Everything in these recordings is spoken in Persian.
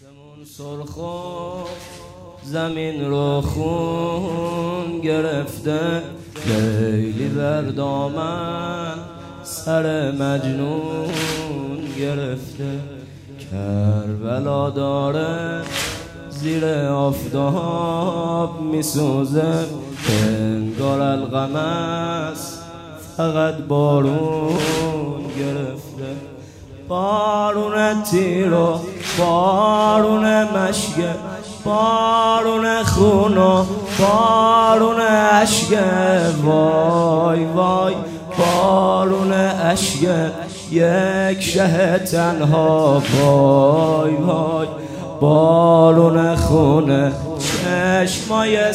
آسمون سرخ و زمین رو خون گرفته، لیلی بر دامن سر مجنون گرفته. کربلا داره زیر آفتاب میسوزه، انگار القمص فقط بارون گرفته. بارون تیر و بارون مشک، بارون خون و بارون اشک، وای وای بارون اشک یک شه تنها، وای وای بارون خونه چشمای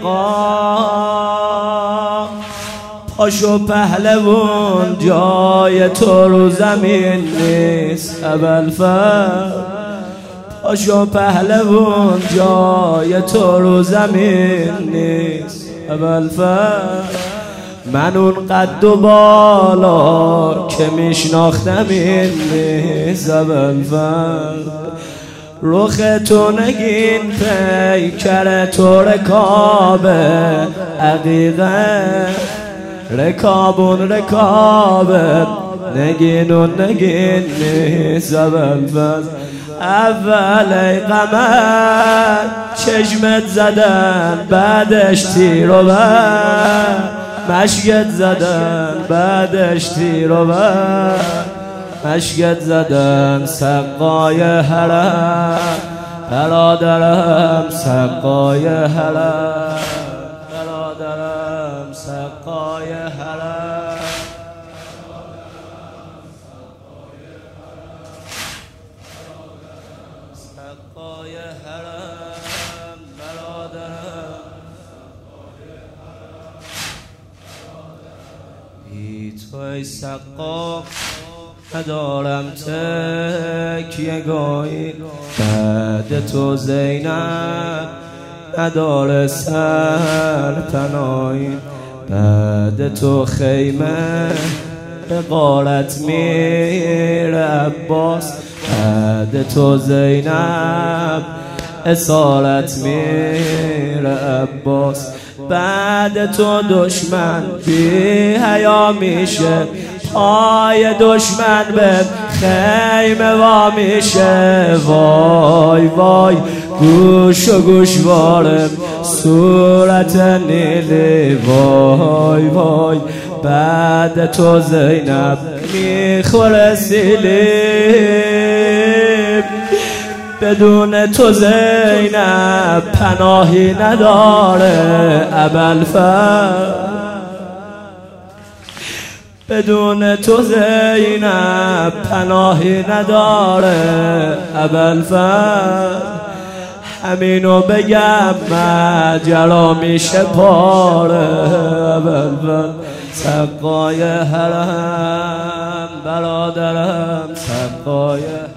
سقا. پاشو پهلوون جای تو رو زمین نیست ابوالفضل، پاشو پهلوون جای تو رو زمین نیست ابوالفضل. من اون قد و بالا که میشناختم این نیست ابوالفضل. رخ تو نگین پیکر تو رکابه عقیقه، رکابون رکابه نگینون نگین نیست ابوالفضل. اول ای قمر چشمت زدن بعدش تیر و بر، مشکت زدن بعدش تیر و بر، مشکت زدن سقای حرم برادرم، سقای حرم برادرم، سقای حرم. سقای حرم برادرم، بی توی سقا ندارم تکیه گاهی، بعد تو زینب نداره سر پناهی، بعد تو خیمه به غارت میره عباس، بعد تو زینب اسارت میره عباس، بعد تو دشمن بی حیا میشه، پای دشمن به خیمه وا میشه، وای وای گوش و گوشواره صورت نیلی، وای وای بعد تو زینب میخوره سیلیم، بدون تو زینب پناهی نداره ابوالفضل، بدون تو زینب پناهی نداره ابوالفضل. همینو بگم ماجرا میشه پاره ابوالفضل. سقای حرم برادرم، سقای